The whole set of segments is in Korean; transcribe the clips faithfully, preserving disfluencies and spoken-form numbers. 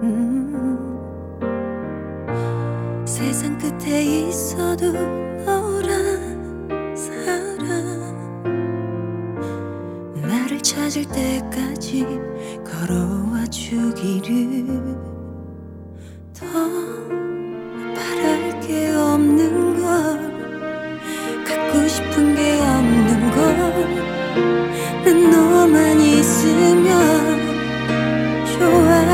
음, 세상 끝에 있어도 너란 사람 나를 찾을 때까지 걸어와 주기를. 더 바랄 게 없는 걸, 갖고 싶은 게 없는 걸, 난 너만 있으면 좋아.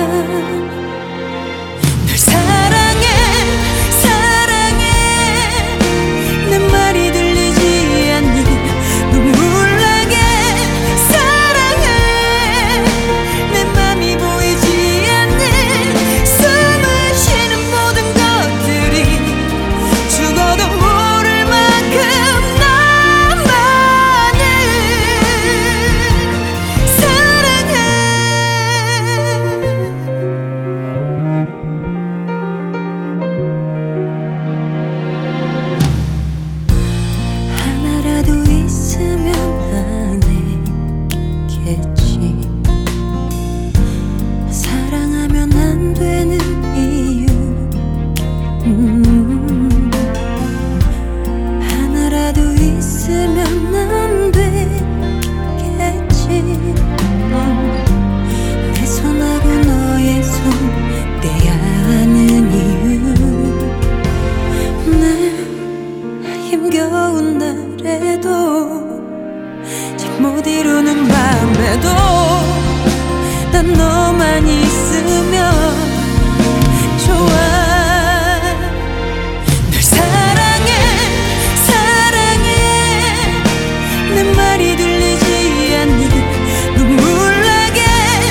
널 사랑해 사랑해 내 말이 들리지 않니 눈물 나게 사랑해 내 맘이 보이지 않니 숨을 쉬는 모든 것들이 죽어도 모를 만큼 나만을 사랑해. 하나라도 있으면 안 했겠지. 사랑하면 안 되는 이유 음, 하나라도 있으면 안 되겠지. 음, 내 손하고 너의 손 떼야 하는 이유 날 힘겨운 날에도 잠 못 이루는 밤에도 난 너만 있으면 좋아. 널 사랑해 사랑해 내 말이 들리지 않니 눈물 나게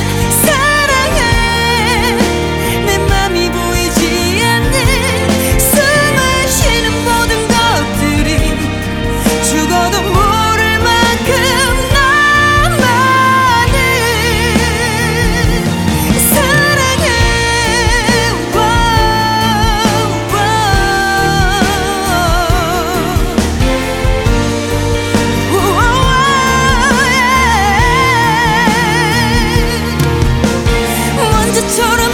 사랑해 내 맘이 보이지 않니 숨을 쉬는 모든 것들이 죽어도 모를 만큼 나만을 사랑해. 먼저처럼